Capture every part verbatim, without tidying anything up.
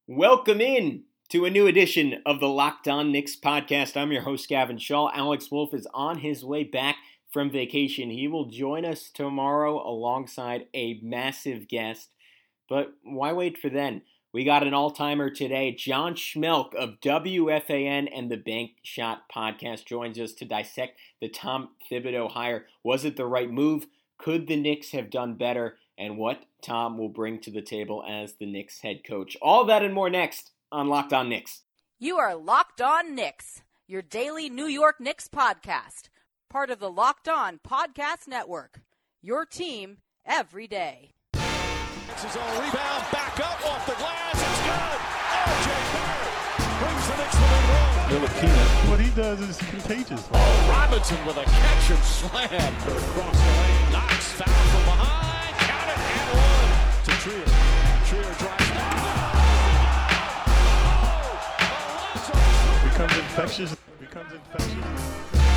Welcome in to a new edition of the Locked On Knicks podcast. I'm your host, Gavin Shaw. Alex Wolf is on his way back from vacation. He will join us tomorrow alongside a massive guest. But why wait for then? We got an all-timer today. John Schmeelk of W F A N and the Bank Shot podcast joins us to dissect the Tom Thibodeau hire. Was it the right move? Could the Knicks have done better? And what Tom will bring to the table as the Knicks head coach. All that and more next on Locked On Knicks. You are Locked On Knicks, your daily New York Knicks podcast. Part of the Locked On Podcast Network. Your team every day. This is all rebound, back up, off the glass, it's good! R J Barrett brings the Knicks within one. Ntilikina, what he does is contagious. Oh, Robinson with a catch and slam. Across the lane, Knox foul from behind, count it, and one. To Trier. Trier drives down. Oh! Becomes infectious. Becomes infectious.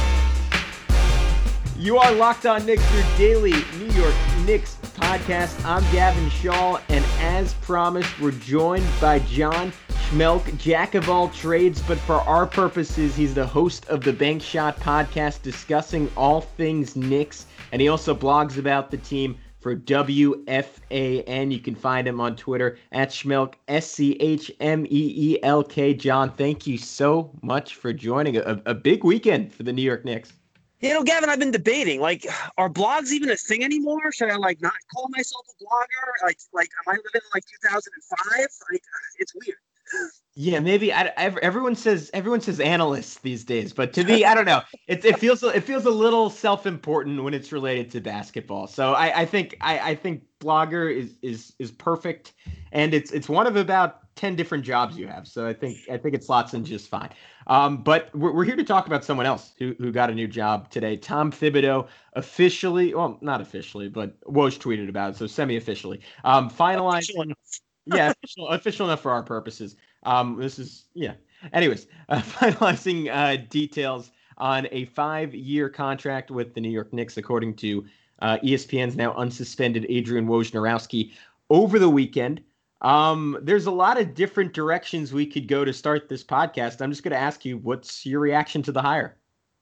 You are Locked On Knicks, your daily New York Knicks podcast. I'm Gavin Shaw, and as promised, we're joined by John Schmeelk, jack of all trades, but for our purposes, he's the host of the Bank Shot podcast, discussing all things Knicks, and he also blogs about the team for W F A N. You can find him on Twitter at Schmeelk, S C H M E E L K. John, thank you so much for joining. A, a big weekend for the New York Knicks. You know, Gavin, I've been debating, like, are blogs even a thing anymore? Should I, like, not call myself a blogger? Like, like, am I living in, like, two thousand five? Like, it's weird. Yeah, maybe. I, I, everyone says everyone says analysts these days, but to me, I don't know. It it feels it feels a little self-important when it's related to basketball. So I, I think I, I think blogger is is is perfect, and it's it's one of about ten different jobs you have. So I think I think it slots in just fine. Um, but we're we're here to talk about someone else who who got a new job today. Tom Thibodeau officially, well, not officially, but Woj tweeted about it, so semi-officially, um, finalizing. Yeah, official, official enough for our purposes. Um, this is, yeah. Anyways, uh, finalizing uh, details on a five-year contract with the New York Knicks, according to uh, E S P N's now unsuspended Adrian Wojnarowski over the weekend. Um, there's a lot of different directions we could go to start this podcast. I'm just going to ask you, what's your reaction to the hire?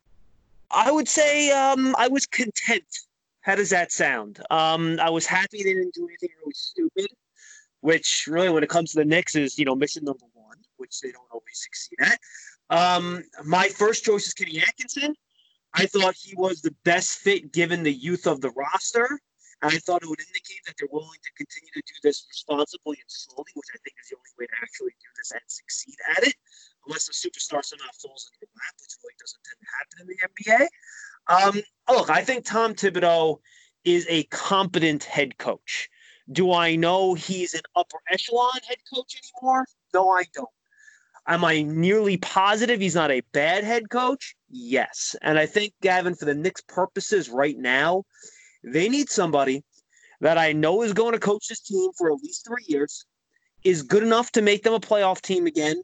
I would say um, I was content. How does that sound? Um, I was happy they didn't do anything really stupid, which really, when it comes to the Knicks, is, you know, mission number one, which they don't always succeed at. Um, my first choice is Kenny Atkinson. I thought he was the best fit given the youth of the roster. And I thought it would indicate that they're willing to continue to do this responsibly and slowly, which I think is the only way to actually do this and succeed at it, unless a superstar somehow falls in your lap, which really doesn't tend to happen in the N B A. Um, look, I think Tom Thibodeau is a competent head coach. Do I know he's an upper echelon head coach anymore? No, I don't. Am I nearly positive he's not a bad head coach? Yes. And I think, Gavin, for the Knicks' purposes right now, they need somebody that I know is going to coach this team for at least three years, is good enough to make them a playoff team again,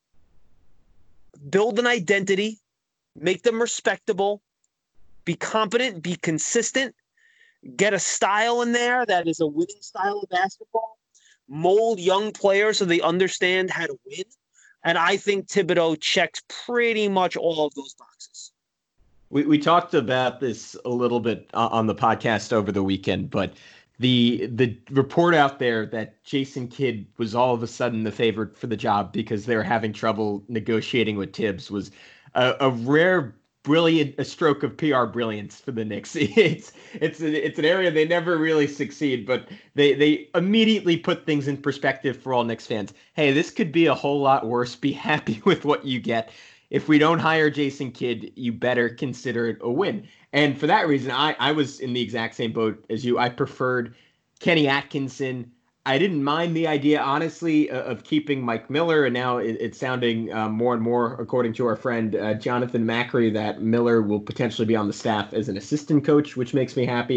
build an identity, make them respectable, be competent, be consistent, get a style in there that is a winning style of basketball, mold young players so they understand how to win. And I think Thibodeau checks pretty much all of those boxes. We we talked about this a little bit on the podcast over the weekend, but the the report out there that Jason Kidd was all of a sudden the favorite for the job because they were having trouble negotiating with Tibbs was a, a rare brilliant a stroke of P R brilliance for the Knicks. It's it's a, it's an area they never really succeed, but they they immediately put things in perspective for all Knicks fans. Hey, this could be a whole lot worse. Be happy with what you get. If we don't hire Jason Kidd, you better consider it a win. And for that reason, I I was in the exact same boat as you. I preferred Kenny Atkinson. I didn't mind the idea, honestly, of keeping Mike Miller, and now it's sounding uh, more and more, according to our friend uh, Jonathan Macri, that Miller will potentially be on the staff as an assistant coach, which makes me happy.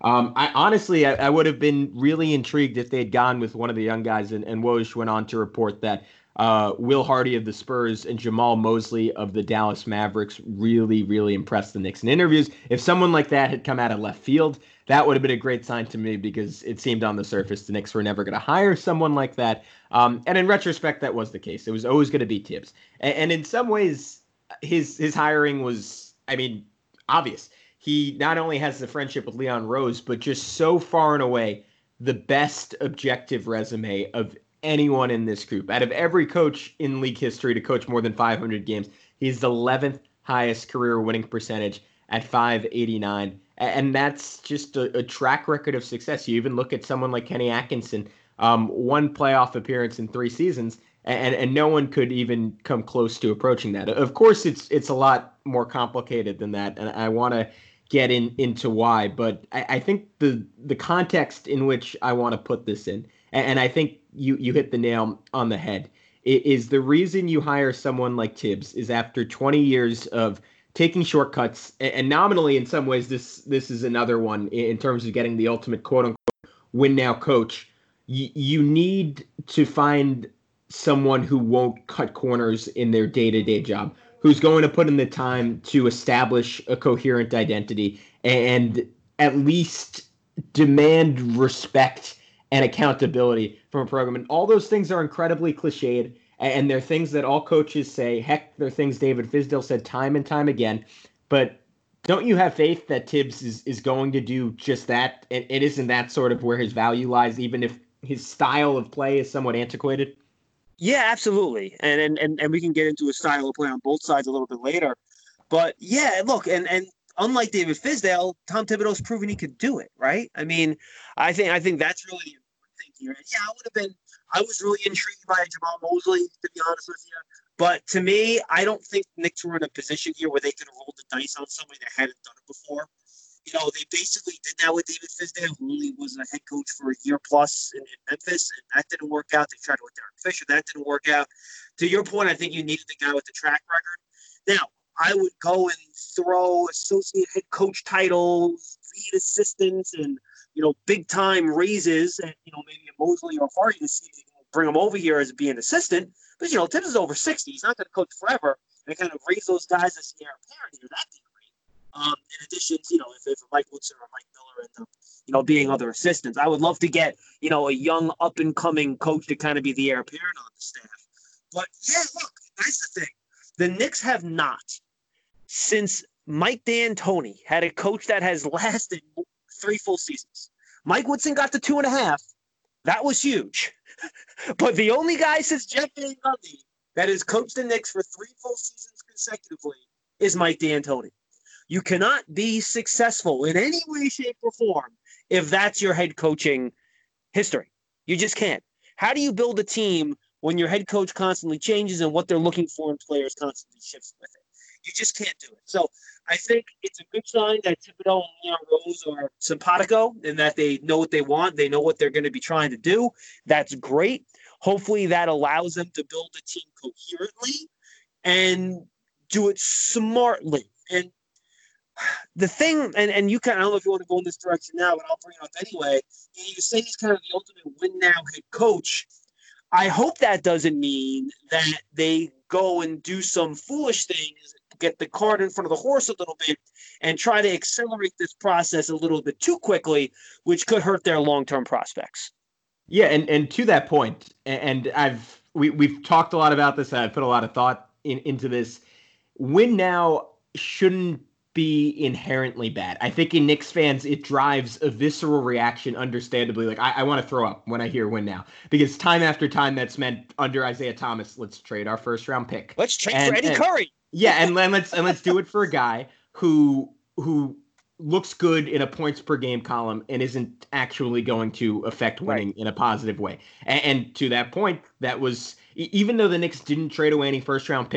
Um, I honestly, I, I would have been really intrigued if they had gone with one of the young guys. And, and Woj went on to report that uh, Will Hardy of the Spurs and Jamal Mosley of the Dallas Mavericks really, really impressed the Knicks in interviews. If someone like that had come out of left field, that would have been a great sign to me because it seemed on the surface the Knicks were never going to hire someone like that. Um, and in retrospect, that was the case. It was always going to be Tibbs. And, and in some ways, his his hiring was, I mean, obvious. He not only has the friendship with Leon Rose, but just so far and away the best objective resume of anyone in this group. Out of every coach in league history to coach more than five hundred games, he's the eleventh highest career winning percentage at five eighty-nine. And that's just a, a track record of success. You even look at someone like Kenny Atkinson, um, one playoff appearance in three seasons, and, and no one could even come close to approaching that. Of course, it's it's a lot more complicated than that, and I want to get in into why, but I, I think the the context in which I want to put this in, and, and I think you you hit the nail on the head, it is the reason you hire someone like Tibbs is after twenty years of taking shortcuts, and, and nominally in some ways this this is another one in terms of getting the ultimate quote unquote win now coach. You, you need to find someone who won't cut corners in their day-to-day job, who's going to put in the time to establish a coherent identity and at least demand respect and accountability from a program. And all those things are incredibly cliched, and they're things that all coaches say. Heck, they're things David Fizdale said time and time again. But don't you have faith that Tibbs is, is going to do just that? And it isn't that sort of where his value lies, even if his style of play is somewhat antiquated? Yeah, absolutely. And, and and and we can get into a style of play on both sides a little bit later. But yeah, look, and and unlike David Fizdale, Tom Thibodeau's proven he could do it, right? I mean, I think I think that's really the important thing here. And yeah, I would have been I was really intrigued by Jamal Mosley, to be honest with you. But to me, I don't think the Knicks were in a position here where they could have rolled the dice on somebody that hadn't done it before. You know, they basically did that with David Fizdale, who only was a head coach for a year plus in, in Memphis, and that didn't work out. They tried it with Derek Fisher. That didn't work out. To your point, I think you needed the guy with the track record. Now, I would go and throw associate head coach titles, lead assistants, and, you know, big-time raises, and, you know, maybe a Mosley or Hardy to see if you can bring him over here as being an assistant. But, you know, Tibbs is over sixty. He's not going to coach forever. And kind of raise those guys as the heir apparent here. That'd be great. Um, in addition, you know, if, if Mike Woodson or Mike Miller end up, you know, being other assistants, I would love to get, you know, a young up and coming coach to kind of be the heir apparent on the staff. But yeah, look, that's the thing. The Knicks have not, since Mike D'Antoni had a coach that has lasted three full seasons. Mike Woodson got to two and a half. That was huge. But the only guy since Jeff Van Gundy that has coached the Knicks for three full seasons consecutively is Mike D'Antoni. You cannot be successful in any way, shape, or form if that's your head coaching history. You just can't. How do you build a team when your head coach constantly changes and what they're looking for in players constantly shifts with it? You just can't do it. So I think it's a good sign that Thibodeau and Leon Rose are simpatico and that they know what they want. They know what they're going to be trying to do. That's great. Hopefully that allows them to build a team coherently and do it smartly. And the thing, and, and you kind of, I don't know if you want to go in this direction now, but I'll bring it up anyway. You say he's kind of the ultimate win now head coach. I hope that doesn't mean that they go and do some foolish things, get the cart in front of the horse a little bit, and try to accelerate this process a little bit too quickly, which could hurt their long-term prospects. Yeah, and, and to that point, and I've we we've talked a lot about this. I've put a lot of thought in, into this. Win now shouldn't be inherently bad. I think in Knicks fans, it drives a visceral reaction, understandably. Like, I, I want to throw up when I hear win now. Because time after time, that's meant under Isaiah Thomas, let's trade our first round pick. Let's trade and, for Eddie and, Curry. Yeah, and, and let's and let's do it for a guy who who looks good in a points per game column and isn't actually going to affect winning right. in a positive way. And, and to that point, that was, even though the Knicks didn't trade away any first round picks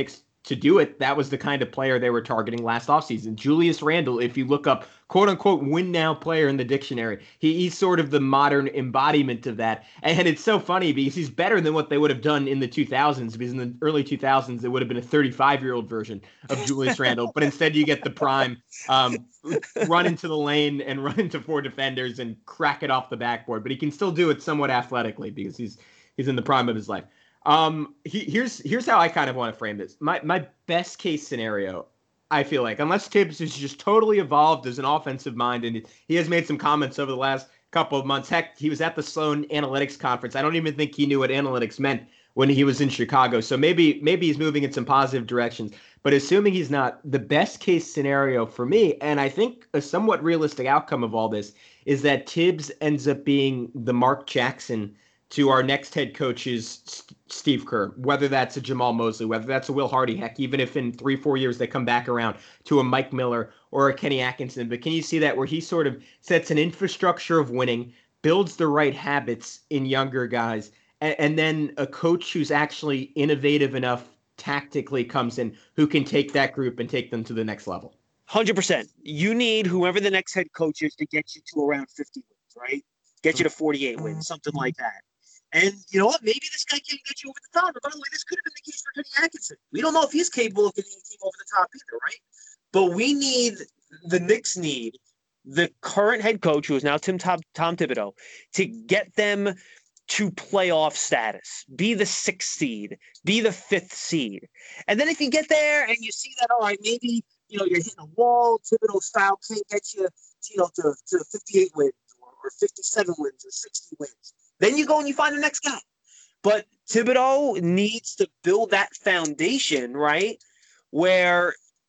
to do it, that was the kind of player they were targeting last offseason. Julius Randle, if you look up quote unquote win now player in the dictionary, he, he's sort of the modern embodiment of that. And it's so funny because he's better than what they would have done in the two thousands, because in the early two thousands, it would have been a thirty-five year old version of Julius Randle. But instead, you get the prime um, run into the lane and run into four defenders and crack it off the backboard. But he can still do it somewhat athletically because he's he's in the prime of his life. Um, he, here's here's how I kind of want to frame this. My my best case scenario, I feel like, unless Tibbs is just totally evolved as an offensive mind, and he has made some comments over the last couple of months. Heck, he was at the Sloan Analytics Conference. I don't even think he knew what analytics meant when he was in Chicago. So maybe maybe he's moving in some positive directions. But assuming he's not, the best case scenario for me, and I think a somewhat realistic outcome of all this, is that Tibbs ends up being the Mark Jackson to our next head coach's St- Steve Kerr, whether that's a Jamal Mosley, whether that's a Will Hardy, heck, even if in three, four years they come back around to a Mike Miller or a Kenny Atkinson. But can you see that where he sort of sets an infrastructure of winning, builds the right habits in younger guys, and, and then a coach who's actually innovative enough tactically comes in who can take that group and take them to the next level? one hundred percent. You need whoever the next head coach is to get you to around fifty wins, right? Get you to forty-eight wins, something like that. And you know what? Maybe this guy can get you over the top. And by the way, this could have been the case for Kenny Atkinson. We don't know if he's capable of getting a team over the top either, right? But we need, the Knicks need, the current head coach, who is now Tim Tom, Tom Thibodeau, to get them to playoff status. Be the sixth seed. Be the fifth seed. And then if you get there and you see that, all right, maybe, you know, you're hitting a wall, Thibodeau style can't get you, you know, to, to fifty-eight wins or, or fifty-seven wins or sixty wins. Then you go and you find the next guy. But Thibodeau needs to build that foundation, right, where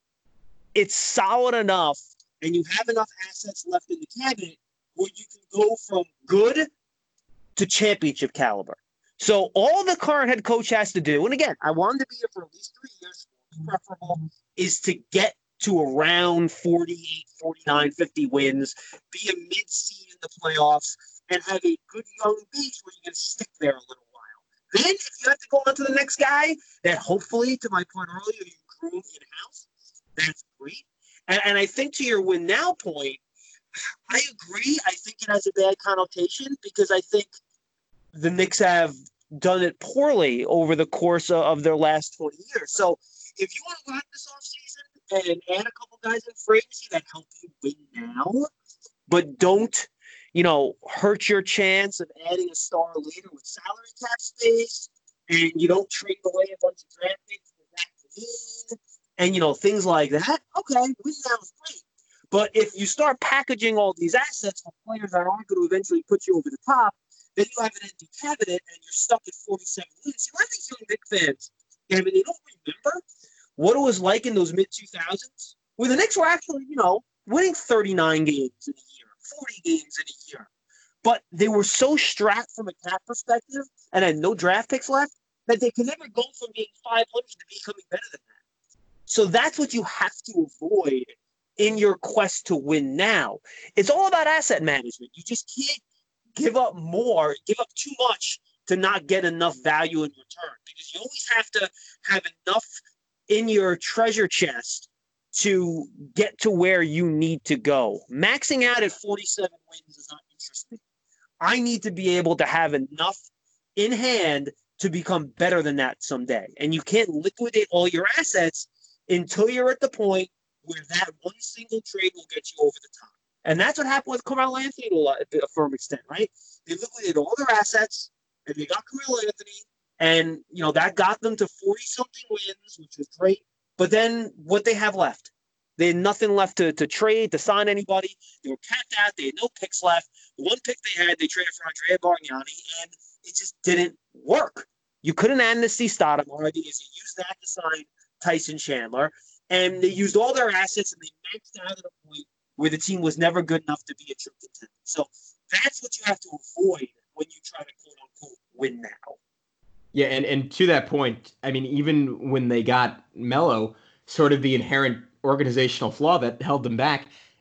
it's solid enough and you have enough assets left in the cabinet where you can go from good to championship caliber. So all the current head coach has to do, and again, I want him to be here for at least three years, preferable, is to get to around forty-eight, forty-nine, fifty wins, be a mid-seed in the playoffs, and have a good young base where you can stick there a little while. Then, if you have to go on to the next guy, that hopefully, to my point earlier, you grew in-house, that's great. And, and I think to your win now point, I agree. I think it has a bad connotation because I think the Knicks have done it poorly over the course of, of their last twenty years. So if you want to go out this offseason and add a couple guys in free agency that help you win now, but don't, you know, hurt your chance of adding a star later with salary cap space, and you don't trade away a bunch of draft picks for that lean, and, you know, things like that, okay, win now is great. But if you start packaging all these assets for players that aren't going to eventually put you over the top, then you have an empty cabinet and you're stuck at forty-seven wins. See, a lot of these young Knicks fans, I mean, they don't remember what it was like in those mid two thousands, where the Knicks were actually, you know, winning thirty-nine games in a year, forty games in a year. But they were so strapped from a cap perspective and had no draft picks left that they could never go from being five hundred to becoming better than that. So that's what you have to avoid in your quest to win now. It's all about asset management. You just can't give up more, give up too much to not get enough value in return, because you always have to have enough in your treasure chest to get to where you need to go. Maxing out at forty-seven wins is not interesting. I need to be able to have enough in hand to become better than that someday. And you can't liquidate all your assets until you're at the point where that one single trade will get you over the top. And that's what happened with Carmelo Anthony to a firm extent, right? They liquidated all their assets, and they got Carmelo Anthony, and, you know, that got them to forty-something wins, which was great. But then what they have left? They had nothing left to, to trade, to sign anybody. They were capped out. They had no picks left. The one pick they had, they traded for Andrea Bargnani, and it just didn't work. You couldn't amnesty Stoudemire because they used that to sign Tyson Chandler, and they used all their assets, and they maxed out at a point where the team was never good enough to be a true contender. So that's what you have to avoid when you try to quote-unquote win now. Yeah, and, and to that point, I mean, even when they got Melo, sort of the inherent organizational flaw that held them back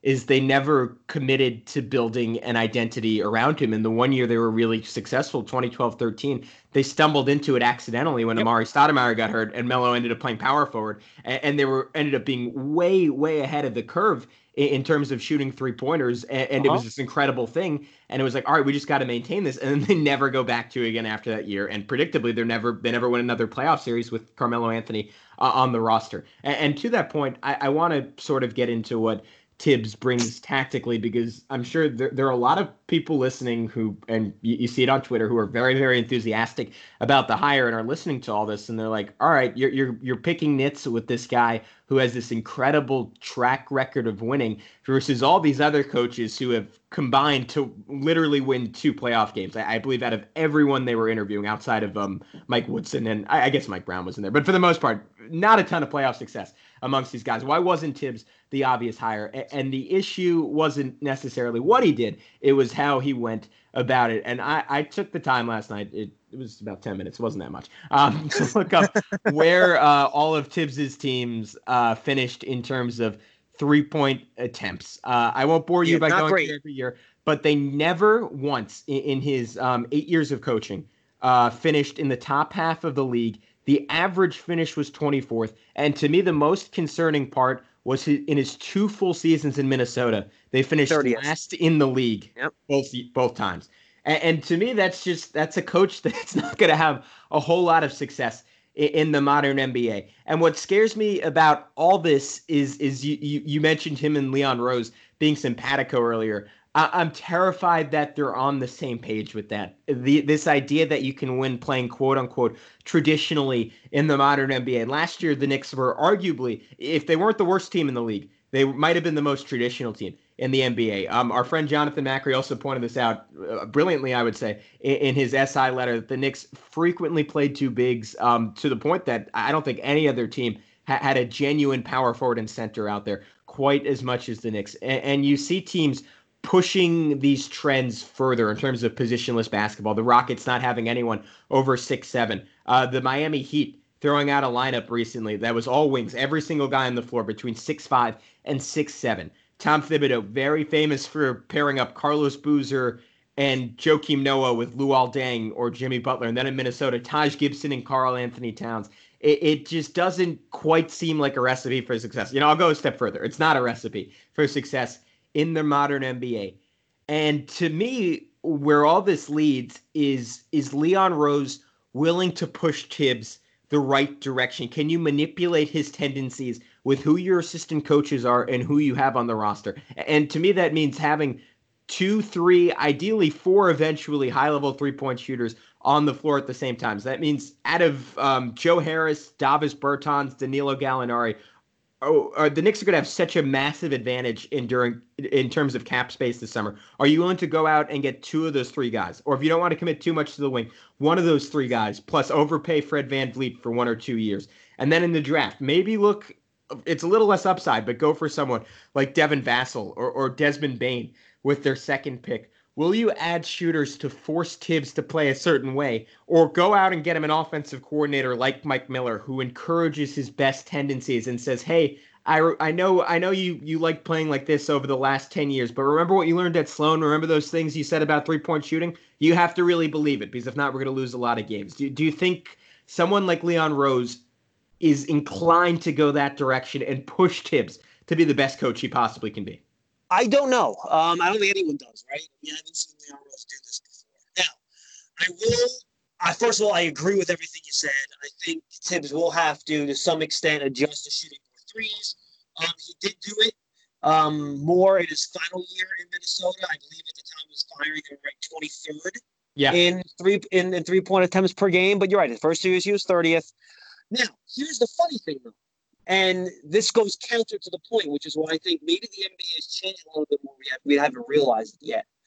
is they never committed to building an identity around him. And the one year they were really successful, twenty twelve thirteen, they stumbled into it accidentally when yep. Amari Stoudemire got hurt and Melo ended up playing power forward. And, and they were ended up being way, way ahead of the curve in, in terms of shooting three-pointers. And, and uh-huh. it was this incredible thing. And it was like, all right, we just got to maintain this. And then they never go back to it again after that year. And predictably, they're never they never win another playoff series with Carmelo Anthony uh, on the roster. And, and to that point, I, I want to sort of get into what Tibbs brings tactically, because I'm sure there, there are a lot of people listening who, and you, you see it on Twitter, who are very, very enthusiastic about the hire and are listening to all this. And they're like, all right, you're, you're, you're picking nits with this guy who has this incredible track record of winning versus all these other coaches who have combined to literally win two playoff games. I, I believe out of everyone they were interviewing outside of um, Mike Woodson, and I, I guess Mike Brown was in there, but for the most part, not a ton of playoff success amongst these guys. Why wasn't Tibbs the obvious hire? And the issue wasn't necessarily what he did. It was how he went about it. And I, I took the time last night. It, it was about ten minutes. It wasn't that much. Um, to look up where uh, all of Tibbs's teams uh, finished in terms of three-point attempts. Uh, I won't bore you yeah, by going great. through every year, but they never once in, in his um, eight years of coaching uh, finished in the top half of the league. The average finish was twenty-fourth. And to me, the most concerning part was his, in his two full seasons in Minnesota, they finished thirtieth. Last in the league yep. both both times. And, and to me, that's just that's a coach that's not going to have a whole lot of success in, in the modern N B A. And what scares me about all this is is you you, you mentioned him and Leon Rose being simpatico earlier. I'm terrified that they're on the same page with that. The, this idea that you can win playing quote unquote traditionally in the modern N B A. And last year, the Knicks were arguably, if they weren't the worst team in the league, they might have been the most traditional team in the N B A. Um, our friend Jonathan Macri also pointed this out uh, brilliantly, I would say, in, in his S I letter, that the Knicks frequently played two bigs um, to the point that I don't think any other team ha- had a genuine power forward and center out there quite as much as the Knicks. And, and you see teams pushing these trends further in terms of positionless basketball. The Rockets not having anyone over six seven. Uh, the Miami Heat throwing out a lineup recently that was all wings, every single guy on the floor between six five and six seven. Tom Thibodeau, very famous for pairing up Carlos Boozer and Joakim Noah with Luol Deng or Jimmy Butler. And then in Minnesota, Taj Gibson and Karl Anthony Towns. It, it just doesn't quite seem like a recipe for success. You know, I'll go a step further. It's not a recipe for success in the modern N B A. And to me, where all this leads is, is Leon Rose willing to push Tibbs the right direction? Can you manipulate his tendencies with who your assistant coaches are and who you have on the roster? And to me, that means having two, three, ideally four eventually high-level three-point shooters on the floor at the same time. So that means out of um, Joe Harris, Davis Bertans, Danilo Gallinari, Oh, uh, the Knicks are going to have such a massive advantage in during in terms of cap space this summer. Are you willing to go out and get two of those three guys? Or if you don't want to commit too much to the wing, one of those three guys, plus overpay Fred VanVleet for one or two years. And then in the draft, maybe look, it's a little less upside, but go for someone like Devin Vassell or, or Desmond Bane with their second pick. Will you add shooters to force Tibbs to play a certain way, or go out and get him an offensive coordinator like Mike Miller who encourages his best tendencies and says, hey, I, I know I know you you like playing like this over the last ten years, but remember what you learned at Sloan? Remember those things you said about three-point shooting? You have to really believe it, because if not, we're going to lose a lot of games. Do, do you think someone like Leon Rose is inclined to go that direction and push Tibbs to be the best coach he possibly can be? I don't know. Um, I don't think anyone does, right? We haven't seen Leon Rose do this before. Now, I will. I, first of all, I agree with everything you said. I think Tibbs will have to, to some extent, adjust to shooting more threes. Um, he did do it um, more in his final year in Minnesota. I believe at the time he was firing him ranked twenty-third yeah. in three in, in three point attempts per game. But you're right. The first two years he was thirtieth. Now, here's the funny thing, though. And this goes counter to the point, which is why I think maybe the N B A has changed a little bit more. We, have, we haven't realized it yet.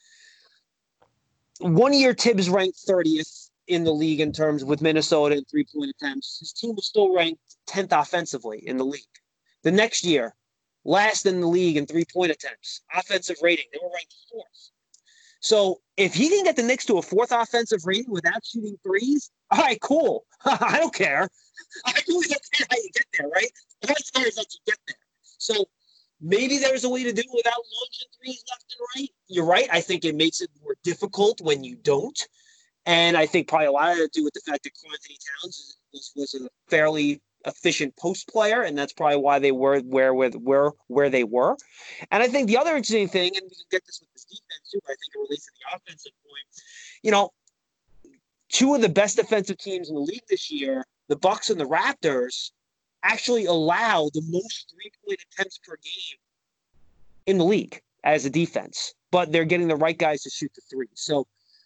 One year, Tibbs ranked thirtieth in the league in terms with Minnesota in three-point attempts. His team was still ranked tenth offensively in the league. The next year, last in the league in three-point attempts. Offensive rating, they were ranked fourth. So if he can get the Knicks to a fourth offensive rating without shooting threes, all right, cool. I don't care. I really don't care how you get there, right? All I care is that you get there. So maybe there's a way to do it without launching threes left and right. You're right. I think it makes it more difficult when you don't. And I think probably a lot of it to do with the fact that Karl-Anthony Towns was, was a fairly efficient post player, and that's probably why they were where where where where they were. And I think the other interesting thing, and we can get this with this defense too, but I think it relates to the offensive point. You know, two of the best defensive teams in the league this year, the Bucks and the Raptors, actually allow the most three-point attempts per game in the league as a defense, but they're getting the right guys to shoot the three. So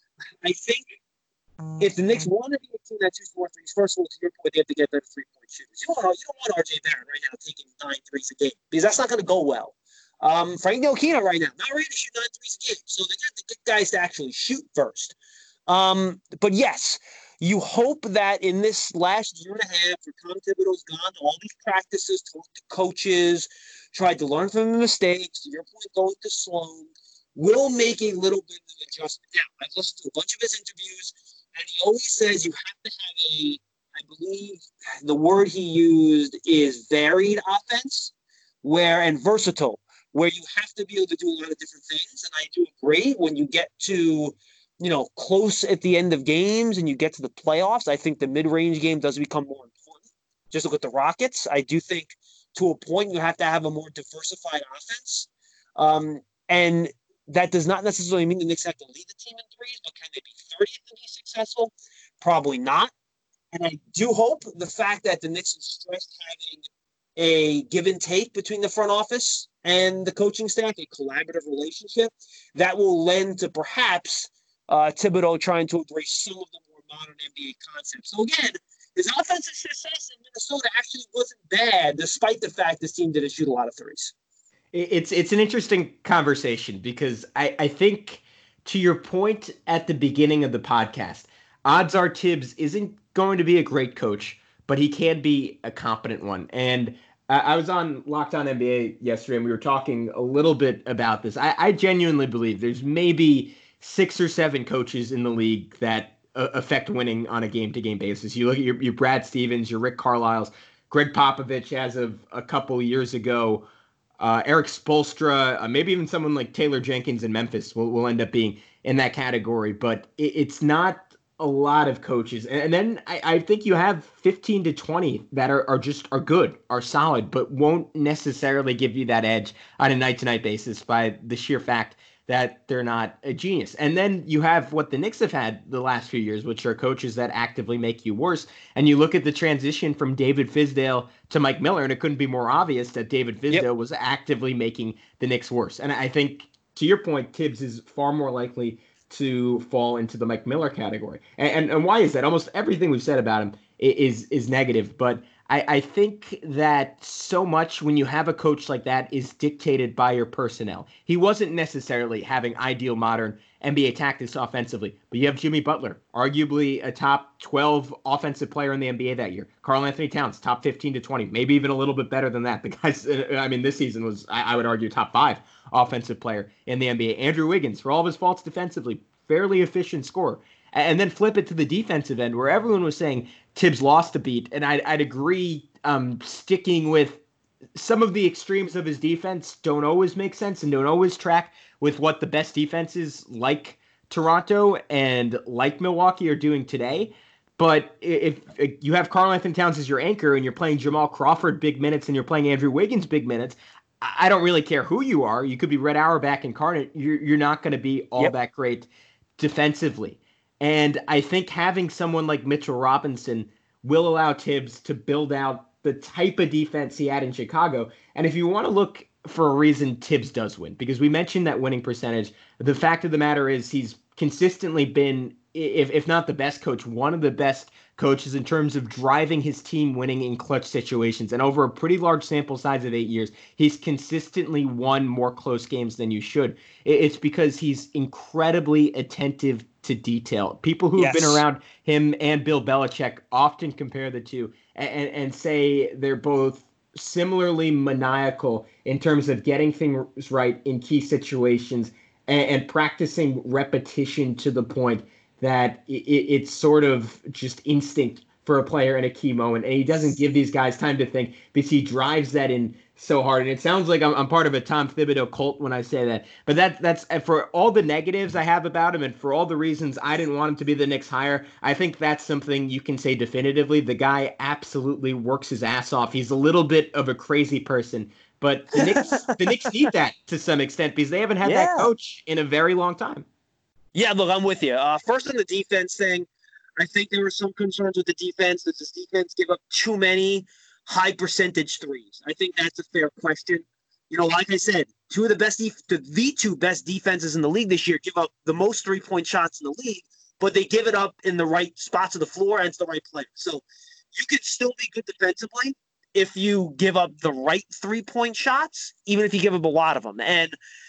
I think if the Knicks want to be a team that shoots more threes, first of all, to your point, they have to get better three-point shooters. You don't want, you don't want R J Barrett right now taking nine threes a game because that's not going to go well. Um, Frank Ntilikina right now, not ready to shoot nine threes a game. So they got to get guys to actually shoot first. Um, but yes, you hope that in this last year and a half, where Tom Thibodeau's gone to all these practices, talked to coaches, tried to learn from the mistakes, to your point, going to Sloan, will make a little bit of an adjustment. Now, I've listened to a bunch of his interviews, and he always says you have to have a, I believe the word he used is varied offense, where and versatile, where you have to be able to do a lot of different things. And I do agree when you get to, you know, close at the end of games and you get to the playoffs, I think the mid-range game does become more important. Just look at the Rockets. I do think to a point you have to have a more diversified offense. Um, and that does not necessarily mean the Knicks have to lead the team in threes, but can they be thirtieth to be successful? Probably not. And I do hope the fact that the Knicks is stressed having a give and take between the front office and the coaching staff, a collaborative relationship, that will lend to perhaps uh, Thibodeau trying to embrace some of the more modern N B A concepts. So again, his offensive success in Minnesota actually wasn't bad, despite the fact this team didn't shoot a lot of threes. It's it's an interesting conversation because I, I think to your point at the beginning of the podcast, odds are Tibbs isn't going to be a great coach, but he can be a competent one. And I, I was on Locked On N B A yesterday, and we were talking a little bit about this. I, I genuinely believe there's maybe six or seven coaches in the league that uh, affect winning on a game-to-game basis. You look at your, your Brad Stevens, your Rick Carlisle's, Greg Popovich as of a couple years ago, Uh, Eric Spoelstra, uh, maybe even someone like Taylor Jenkins in Memphis will, will end up being in that category. But it, it's not a lot of coaches. And, and then I, I think you have fifteen to twenty that are, are just are good, are solid, but won't necessarily give you that edge on a night-to-night basis by the sheer fact that they're not a genius. And then you have what the Knicks have had the last few years, which are coaches that actively make you worse. And you look at the transition from David Fizdale to Mike Miller, and it couldn't be more obvious that David Fizdale yep. was actively making the Knicks worse. And I think, to your point, Tibbs is far more likely to fall into the Mike Miller category. And, and, and why is that? Almost everything we've said about him is, is negative, but I, I think that so much when you have a coach like that is dictated by your personnel. He wasn't necessarily having ideal modern N B A tactics offensively, but you have Jimmy Butler, arguably a top twelve offensive player in the N B A that year. Karl-Anthony Towns, top fifteen to twenty, maybe even a little bit better than that. The guy's, I mean, this season was, I, I would argue, top five offensive player in the N B A. Andrew Wiggins, for all of his faults defensively, fairly efficient scorer. And then flip it to the defensive end where everyone was saying Tibbs lost a beat. And I'd, I'd agree um, sticking with some of the extremes of his defense don't always make sense and don't always track with what the best defenses like Toronto and like Milwaukee are doing today. But if, if you have Karl-Anthony Towns as your anchor and you're playing Jamal Crawford big minutes and you're playing Andrew Wiggins big minutes, I don't really care who you are. You could be Red Auerbach incarnate. You're, you're not going to be all yep. that great defensively. And I think having someone like Mitchell Robinson will allow Tibbs to build out the type of defense he had in Chicago. And if you want to look for a reason Tibbs does win, because we mentioned that winning percentage, the fact of the matter is he's consistently been, if, if not the best coach, one of the best coaches in terms of driving his team winning in clutch situations. And over a pretty large sample size of eight years, he's consistently won more close games than you should. It's because he's incredibly attentive to detail. People who've yes. been around him and Bill Belichick often compare the two and, and say they're both similarly maniacal in terms of getting things right in key situations and, and practicing repetition to the point that it, it's sort of just instinct for a player in a key moment, and he doesn't give these guys time to think because he drives that in so hard. And it sounds like I'm, I'm part of a Tom Thibodeau cult when I say that, but that that's for all the negatives I have about him and for all the reasons I didn't want him to be the Knicks hire. I think that's something you can say definitively. The guy absolutely works his ass off. He's a little bit of a crazy person, but the Knicks the Knicks need that to some extent because they haven't had Yeah. that coach in a very long time. Yeah, look, I'm with you. Uh, first on the defense thing, I think there were some concerns with the defense. Does this defense give up too many high percentage threes? I think that's a fair question. You know, like I said, two of the best, def- the, the two best defenses in the league this year give up the most three-point shots in the league, but they give it up in the right spots of the floor and it's the right player. So you could still be good defensively if you give up the right three-point shots, even if you give up a lot of them. And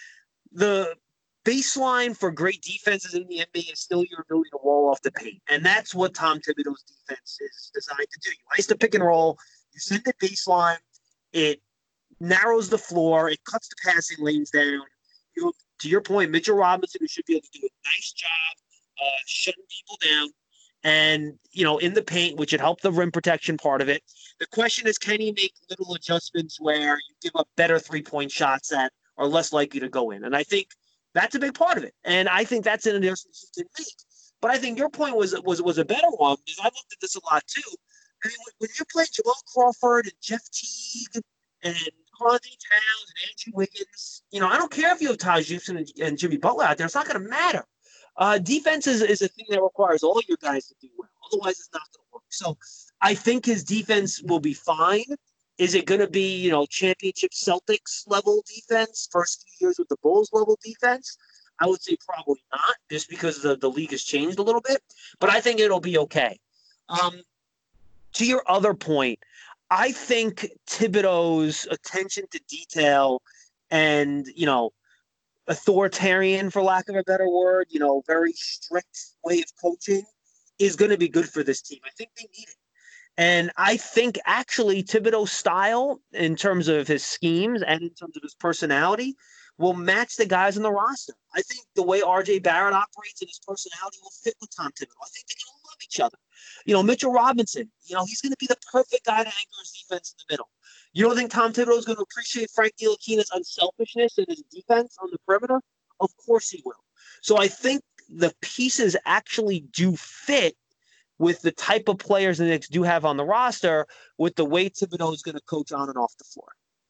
the baseline for great defenses in the N B A is still your ability to wall off the paint. And that's what Tom Thibodeau's defense is designed to do. You ice the pick and roll, you send the baseline, it narrows the floor, it cuts the passing lanes down. You know, to your point, Mitchell Robinson, who should be able to do a nice job uh, shutting people down and, you know, in the paint, which would help the rim protection part of it. The question is, can he make little adjustments where you give up better three-point shots that are less likely to go in? And I think that's a big part of it. And I think that's an adjustment he can make. But I think your point was was was a better one because I've looked at this a lot too. I mean, when, when you're playing Jamal Crawford and Jeff Teague and Karl Towns and Andrew Wiggins, you know, I don't care if you have Taj Gibson and, and Jimmy Butler out there. It's not going to matter. Uh, defense is, is a thing that requires all your guys to do well. Otherwise, it's not going to work. So I think his defense will be fine. Is it going to be, you know, championship Celtics level defense, first few years with the Bulls level defense? I would say probably not, just because the, the league has changed a little bit. But I think it'll be okay. Um, to your other point, I think Thibodeau's attention to detail and, you know, authoritarian, for lack of a better word, you know, very strict way of coaching is going to be good for this team. I think they need it. And I think actually Thibodeau's style in terms of his schemes and in terms of his personality will match the guys on the roster. I think the way R J Barrett operates and his personality will fit with Tom Thibodeau. I think they're going to love each other. You know, Mitchell Robinson, you know, he's going to be the perfect guy to anchor his defense in the middle. You don't think Tom Thibodeau is going to appreciate Frank Ntilikina's unselfishness and his defense on the perimeter? Of course he will. So I think the pieces actually do fit with the type of players the Knicks do have on the roster, with the way Thibodeau is going to coach on and off the floor.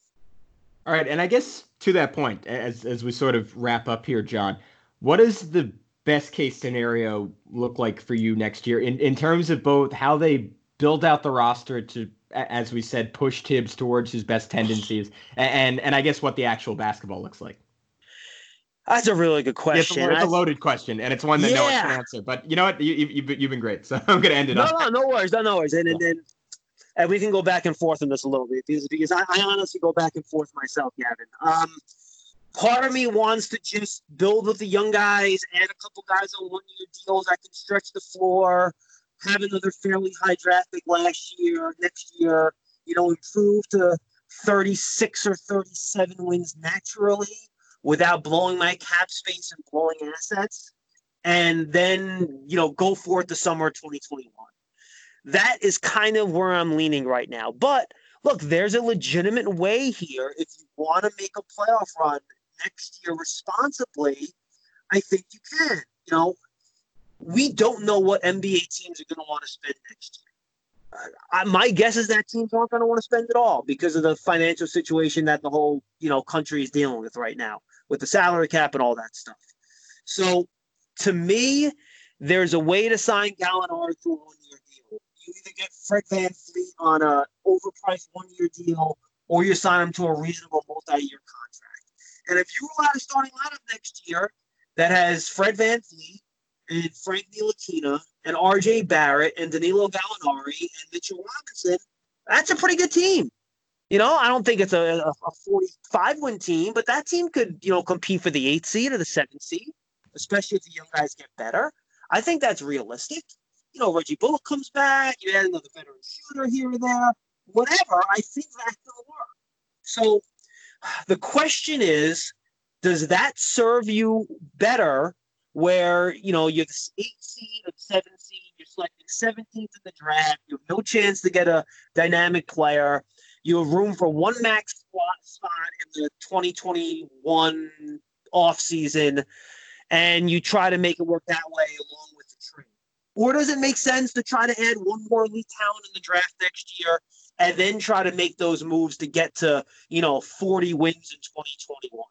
All right, and I guess to that point, as as we sort of wrap up here, John, what does the best case scenario look like for you next year in, in terms of both how they build out the roster to, as we said, push Tibbs towards his best tendencies, and and I guess what the actual basketball looks like? That's a really good question. It's a, it's a loaded question, and it's one that yeah. no one can answer. But you know what? You, you, you've, you've been great, so I'm going to end it no, up. No, no worries. No, no worries. And, and then and we can go back and forth on this a little bit because, because I, I honestly go back and forth myself, Gavin. Um, part of me wants to just build with the young guys, add a couple guys on one-year deals that can stretch the floor, have another fairly high draft pick last year, next year, you know, improve to thirty-six or thirty-seven wins naturally, without blowing my cap space and blowing assets, and then, you know, go for it the summer of twenty twenty-one. That is kind of where I'm leaning right now. But, look, there's a legitimate way here. If you want to make a playoff run next year responsibly, I think you can. You know, we don't know what N B A teams are going to want to spend next year. I, my guess is that teams aren't going to want to spend it all because of the financial situation that the whole, you know, country is dealing with right now, with the salary cap and all that stuff. So, to me, there's a way to sign Gallinari to a one-year deal. You either get Fred VanVleet on a overpriced one-year deal, or you sign him to a reasonable multi-year contract. And if you allow a starting lineup next year that has Fred VanVleet and Frank Ntilikina and R J Barrett and Danilo Gallinari and Mitchell Robinson, that's a pretty good team. You know, I don't think it's a, a forty-five win team, but that team could, you know, compete for the eighth seed or the seventh seed, especially if the young guys get better. I think that's realistic. You know, Reggie Bullock comes back, you add another veteran shooter here or there, whatever. I think that's going to work. So the question is, does that serve you better where, you know, you're the eighth seed or seventh seed, you're selecting seventeenth in the draft. You have no chance to get a dynamic player. You have room for one max spot spot in the twenty twenty-one offseason, and you try to make it work that way along with the trade. Or does it make sense to try to add one more elite talent in the draft next year and then try to make those moves to get to, you know, forty wins in twenty twenty-one?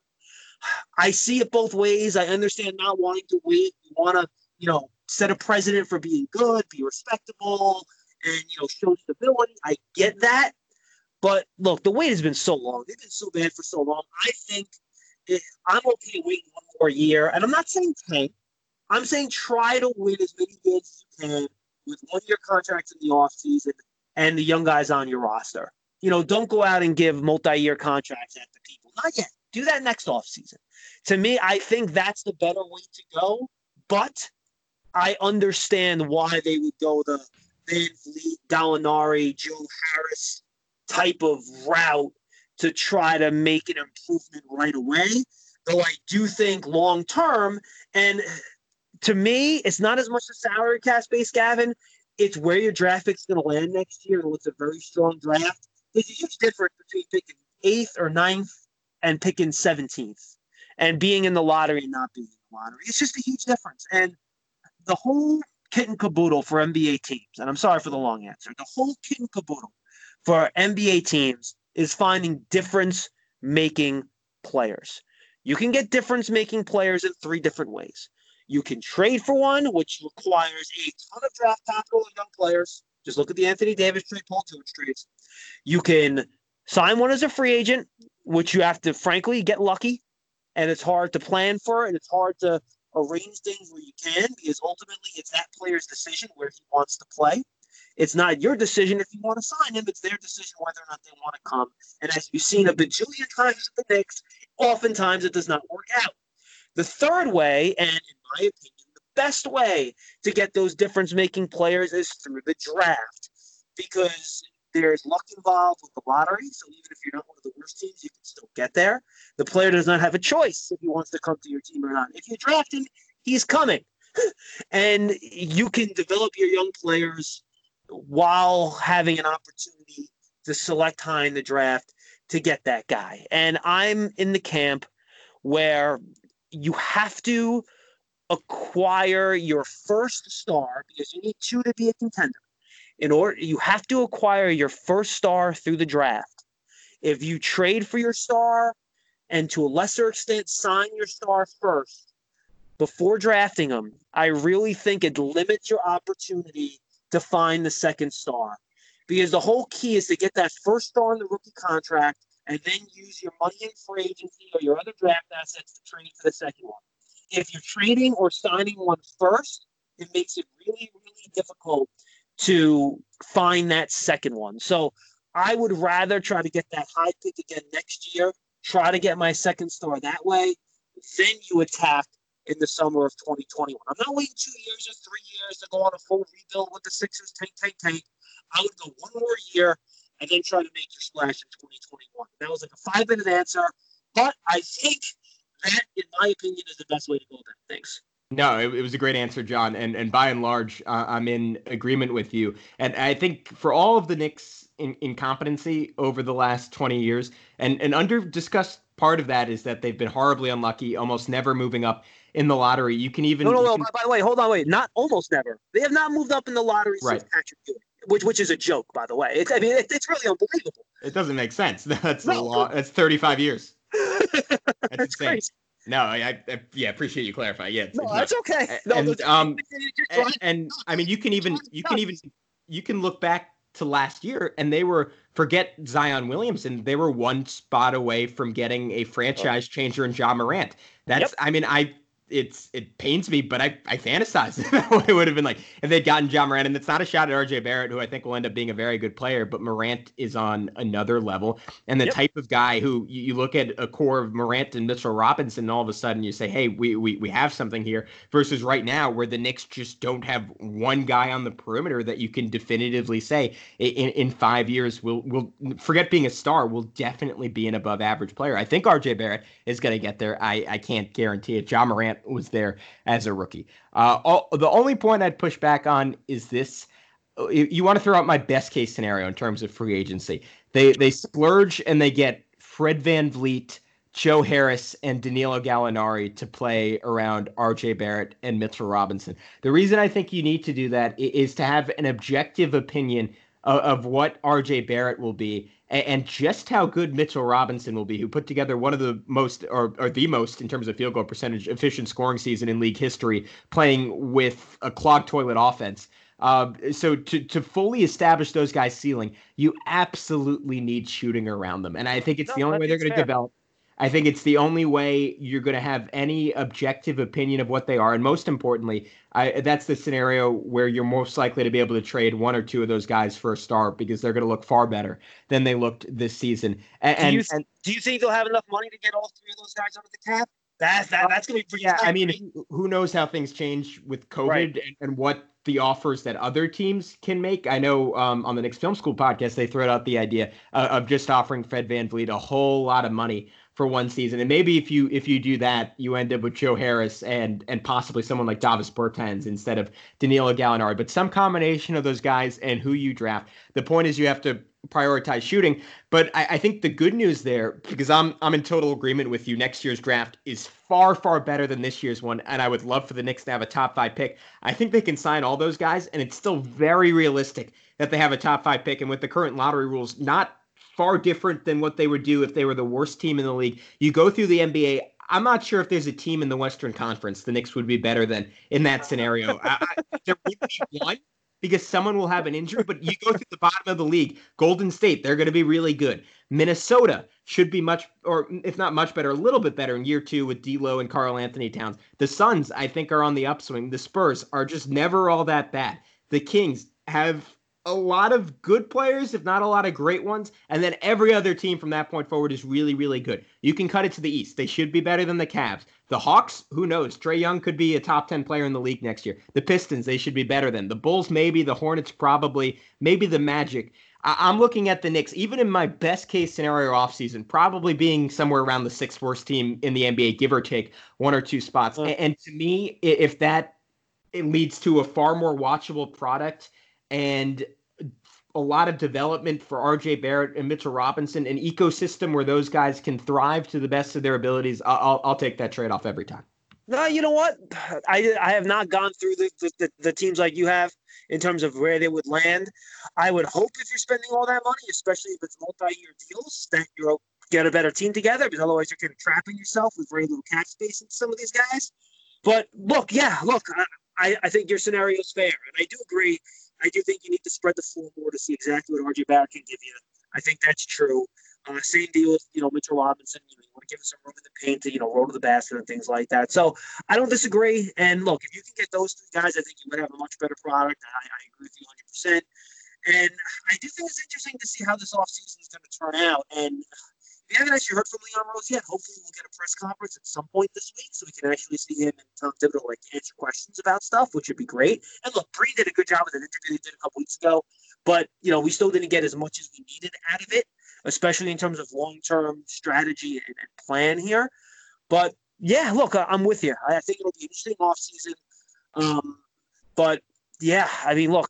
I see it both ways. I understand not wanting to win. You want to, you know, set a precedent for being good, be respectable, and, you know, show stability. I get that. But, look, the wait has been so long. They've been so bad for so long. I think it, I'm okay waiting one more year. And I'm not saying tank. I'm saying try to win as many games as you can with one-year contracts in the offseason and the young guys on your roster. You know, don't go out and give multi-year contracts at the people. Not yet. Do that next offseason. To me, I think that's the better way to go. But I understand why they would go the Van Vliet, Gallinari, Joe Harris type of route to try to make an improvement right away. Though I do think long term, and to me, it's not as much the salary cap space, Gavin. It's where your draft pick's going to land next year, and what's a very strong draft. There's a huge difference between picking eighth or ninth and picking seventeenth, and being in the lottery and not being in the lottery. It's just a huge difference. And the whole kit and caboodle for N B A teams, and I'm sorry for the long answer, the whole kit and caboodle for N B A teams is finding difference-making players. You can get difference-making players in three different ways. You can trade for one, which requires a ton of draft capital and young players. Just look at the Anthony Davis trade, Paul George trades. You can sign one as a free agent, which you have to, frankly, get lucky. And it's hard to plan for, and it's hard to arrange things where you can, because ultimately it's that player's decision where he wants to play. It's not your decision if you want to sign him. It's their decision whether or not they want to come. And as you've seen a bajillion times with the Knicks, oftentimes it does not work out. The third way, and in my opinion, the best way to get those difference-making players is through the draft, because there's luck involved with the lottery. So even if you're not one of the worst teams, you can still get there. The player does not have a choice if he wants to come to your team or not. If you draft him, he's coming. And you can develop your young players while having an opportunity to select high in the draft to get that guy. And I'm in the camp where you have to acquire your first star, because you need two to be a contender. In order, you have to acquire your first star through the draft. If you trade for your star and to a lesser extent sign your star first before drafting them, I really think it limits your opportunity to find the second star. Because the whole key is to get that first star in the rookie contract and then use your money in free agency or your other draft assets to trade for the second one. If you're trading or signing one first, it makes it really, really difficult to find that second one. So I would rather try to get that high pick again next year, try to get my second star that way, then you attack in the summer of twenty twenty-one. I'm not waiting two years or three years to go on a full rebuild with the Sixers, tank, tank, tank. I would go one more year and then try to make your splash in twenty twenty-one. That was like a five-minute answer, but I think that, in my opinion, is the best way to go about things. No, it, it was a great answer, John. And and by and large, uh, I'm in agreement with you. And I think for all of the Knicks' in, incompetency over the last twenty years, and an under-discussed part of that is that they've been horribly unlucky, almost never moving up in the lottery. You can even... No, no, no. Can, by, by the way, hold on, wait. Not almost never. They have not moved up in the lottery right. since Patrick Ewing, which, which is a joke, by the way. It's, I mean, it, it's really unbelievable. It doesn't make sense. That's no. a lot. That's thirty-five years. That's, that's insane. crazy. No, I, I yeah appreciate you clarifying. Yeah, no, that's okay. No, and, um, and, and no, I mean, you can even you can even you can look back to last year, and they were forget Zion Williamson. They were one spot away from getting a franchise changer in Ja Morant. That's yep. I mean, I it's it pains me, but I I fantasize what it would have been like if they'd gotten Ja Morant. And it's not a shot at R J Barrett, who I think will end up being a very good player, but Morant is on another level. And the yep. type of guy who you, you look at a core of Morant and Mitchell Robinson, and all of a sudden you say, hey, we we we have something here. Versus right now, where the Knicks just don't have one guy on the perimeter that you can definitively say in in five years will will forget being a star, will definitely be an above average player. I think R J Barrett is going to get there. I I can't guarantee it. Ja Morant, Grant was there as a rookie. Uh, all, the only point I'd push back on is this. You, you want to throw out my best case scenario in terms of free agency. They they splurge and they get Fred VanVleet, Joe Harris, and Danilo Gallinari to play around R J Barrett and Mitchell Robinson. The reason I think you need to do that is to have an objective opinion of, of what R J Barrett will be and, and just how good Mitchell Robinson will be, who put together one of the most, or, or the most in terms of field goal percentage, efficient scoring season in league history, playing with a clogged toilet offense. Uh, so to to fully establish those guys' ceiling, you absolutely need shooting around them. And I think it's no, the only way they're going to develop. I think it's the only way you're going to have any objective opinion of what they are. And most importantly, I, that's the scenario where you're most likely to be able to trade one or two of those guys for a star because they're going to look far better than they looked this season. And, do, you, and, and, do you think they'll have enough money to get all three of those guys under the cap? That's, that, that's going to be pretty Yeah, tight. I mean, who knows how things change with COVID right. and, and what the offers that other teams can make. I know um, on the Knicks Film School podcast, they threw out the idea uh, of just offering Fred VanVleet a whole lot of money for one season. And maybe if you if you do that, you end up with Joe Harris and and possibly someone like Davis Bertans instead of Danilo Gallinari. But some combination of those guys and who you draft. The point is you have to prioritize shooting. But I, I think the good news there, because I'm I'm in total agreement with you, next year's draft is far, far better than this year's one. And I would love for the Knicks to have a top five pick. I think they can sign all those guys, and it's still very realistic that they have a top five pick. And with the current lottery rules, not far different than what they would do if they were the worst team in the league. You go through the N B A. I'm not sure if there's a team in the Western Conference the Knicks would be better than in that scenario. I, I, there would be one because someone will have an injury, but you go through the bottom of the league. Golden State, they're going to be really good. Minnesota should be much, or if not much better, a little bit better in year two with D'Lo and Karl Anthony Towns. The Suns, I think, are on the upswing. The Spurs are just never all that bad. The Kings have a lot of good players, if not a lot of great ones. And then every other team from that point forward is really, really good. You can cut it to the East. They should be better than the Cavs. The Hawks, who knows? Trae Young could be a top ten player in the league next year. The Pistons, they should be better than. The Bulls, maybe. The Hornets, probably. Maybe the Magic. I- I'm looking at the Knicks, even in my best case scenario offseason, probably being somewhere around the sixth worst team in the N B A, give or take one or two spots. Uh, and, and to me, if that it leads to a far more watchable product and a lot of development for R J Barrett and Mitchell Robinson, an ecosystem where those guys can thrive to the best of their abilities, I'll I'll take that trade-off every time. No, you know what? I I have not gone through the, the, the teams like you have in terms of where they would land. I would hope if you're spending all that money, especially if it's multi-year deals, that you'll get a better team together, because otherwise you're kind of trapping yourself with very little cap space in some of these guys. But look, yeah, look, I, I think your scenario is fair, and I do agree. I do think you need to spread the floor more to see exactly what R J Barrett can give you. I think that's true. Uh, same deal with, you know, Mitchell Robinson. You know, you want to give him some room in the paint to, you know, roll to the basket and things like that. So I don't disagree. And look, if you can get those three guys, I think you would have a much better product. I, I agree with you one hundred percent. And I do think it's interesting to see how this offseason is going to turn out. And if you haven't actually heard from Leon Rose yet, hopefully we'll get a press conference at some point this week so we can actually see him and Tom Thibodeau like answer questions about stuff, which would be great. And look, Bree did a good job with an interview they did a couple weeks ago, but you know, we still didn't get as much as we needed out of it, especially in terms of long-term strategy and, and plan here. But yeah, look, I'm with you. I think it'll be an interesting offseason. Um, but yeah, I mean, look,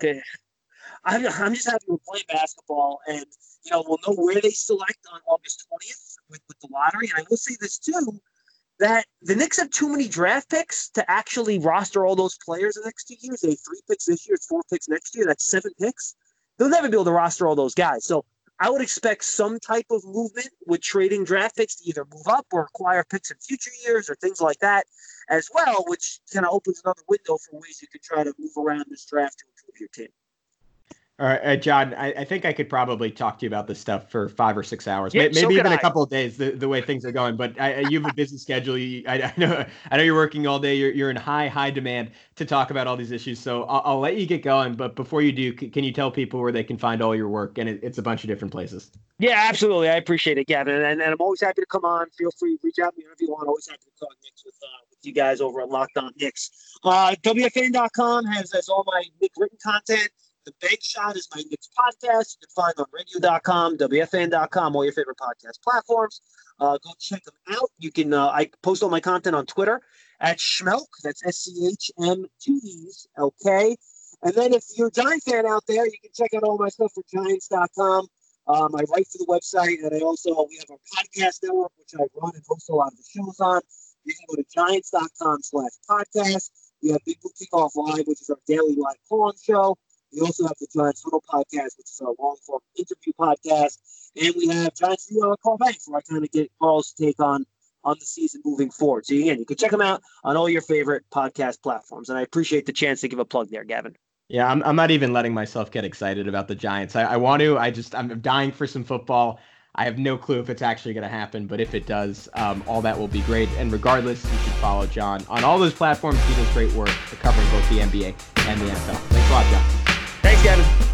I'm, I'm just happy we're playing basketball, and you know, we'll know where they select on August twentieth with, with the lottery. And I will say this too, that the Knicks have too many draft picks to actually roster all those players the next two years. They have three picks this year, it's four picks next year. That's seven picks. They'll never be able to roster all those guys. So I would expect some type of movement with trading draft picks to either move up or acquire picks in future years or things like that as well, which kind of opens another window for ways you could try to move around this draft to improve your team. All right, uh, John, I, I think I could probably talk to you about this stuff for five or six hours, yeah, maybe so even I. a couple of days, the, the way things are going. But I, you have a busy schedule. You, I, I know I know you're working all day. You're, you're in high, high demand to talk about all these issues. So I'll, I'll let you get going. But before you do, c- can you tell people where they can find all your work? And it, it's a bunch of different places. Yeah, absolutely. I appreciate it, Gavin. And, and I'm always happy to come on. Feel free to reach out to me whenever you want. Always happy to talk Knicks with, uh, with you guys over at Locked On Knicks. Uh, W F N dot com has, has all my Knick written content. The Bank Shot is my Knicks podcast. You can find on radio dot com, W F N dot com, all your favorite podcast platforms. Uh, go check them out. You can. Uh, I post all my content on Twitter at Schmelk. That's S C H M two E's L K. And then if you're a Giant fan out there, you can check out all my stuff for Giants dot com. Um, I write for the website, and I also, we have our podcast network, which I run and host a lot of the shows on. You can go to Giants dot com slash podcast. We have Big Blue Kickoff Live, which is our daily live call-in show. We also have the Giants Huddle podcast, which is our long-form interview podcast. And we have Giants View on Call Banks, where I kind of get Carl's take on, on the season moving forward. So, again, you can check them out on all your favorite podcast platforms. And I appreciate the chance to give a plug there, Gavin. Yeah, I'm I'm not even letting myself get excited about the Giants. I, I want to. I just I'm dying for some football. I have no clue if it's actually going to happen, but if it does, um, all that will be great. And regardless, you should follow John on all those platforms. He does great work covering both the N B A and the N F L. Thanks a lot, John. Thanks, Gavin.